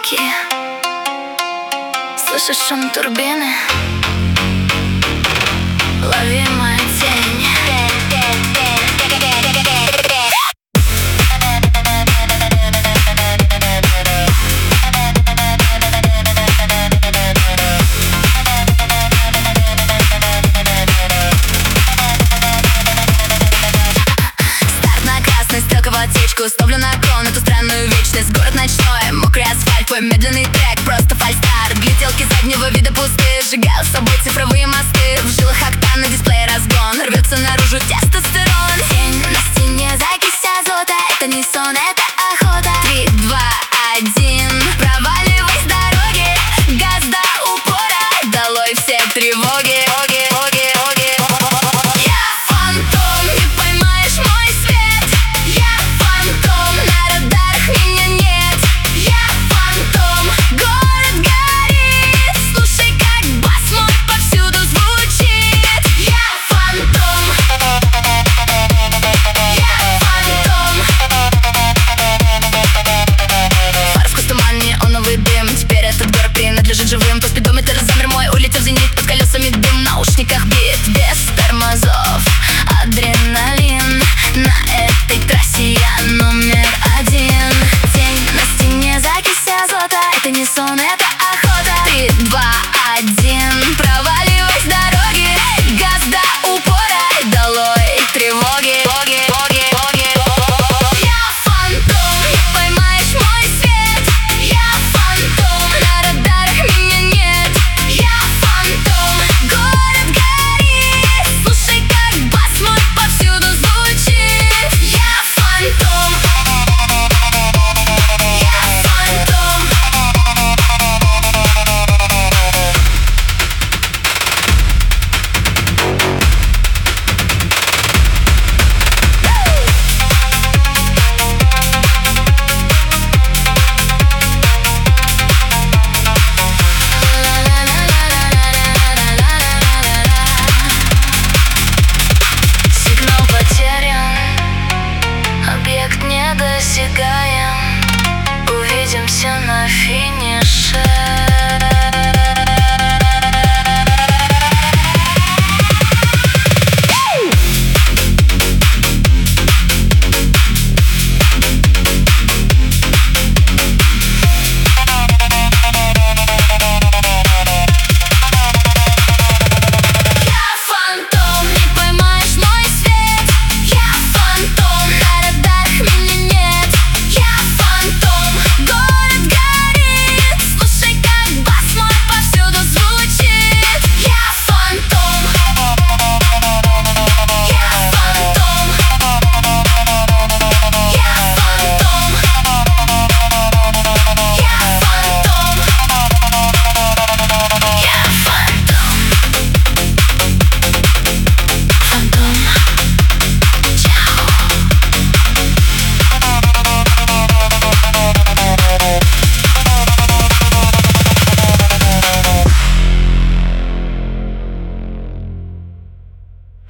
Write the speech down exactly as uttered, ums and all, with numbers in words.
реки. Слышишь шум турбины? Лови мою тень. Ставлю на кон эту странную вечность. Город ночной, мокрый асфальт, твой медленный трек, просто фальстарт. Гляделки заднего вида пустые, сжигаю с собой цифровые мосты. В жилах октан, на дисплее разгон, рвется наружу тестостерон.